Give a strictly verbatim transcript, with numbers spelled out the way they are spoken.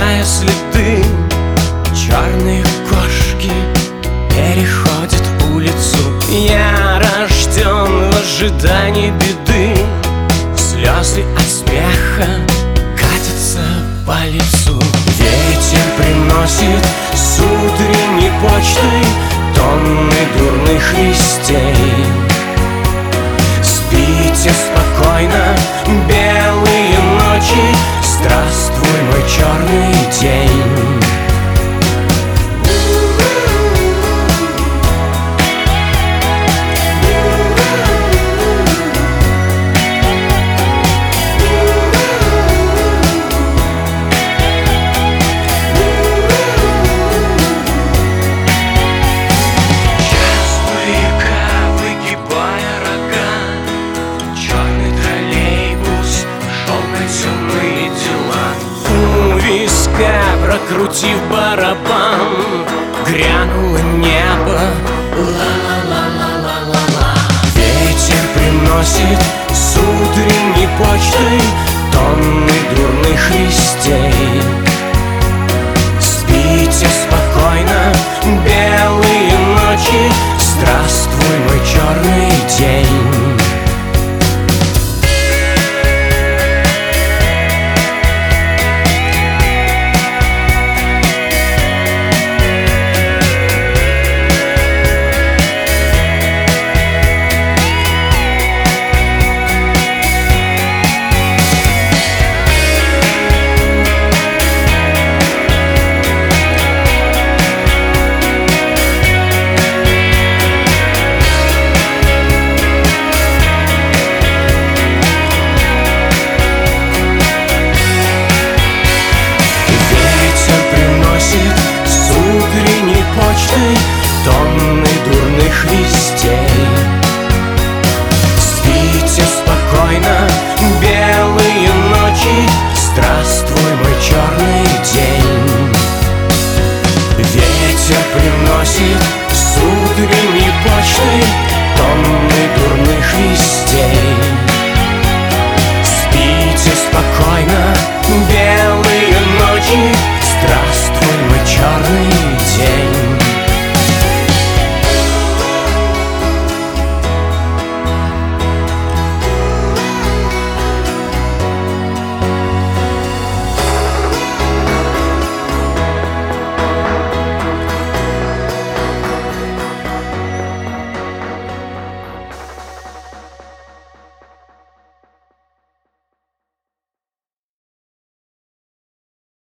оставляя следы. Черные кошки переходят улицу. Я рожден в ожидании беды. Слезы от смеха катятся по лицу. Ветер приносит с утренней почтой тонны дурных вестей. Спите спокойно, белые ночи, здравствуй, мой черный день. Прокрутив барабан, грянуло небо. Ла-ла-ла-ла-ла-ла-ла. Ветер приносит с утренней почтой тонны дурных вестей.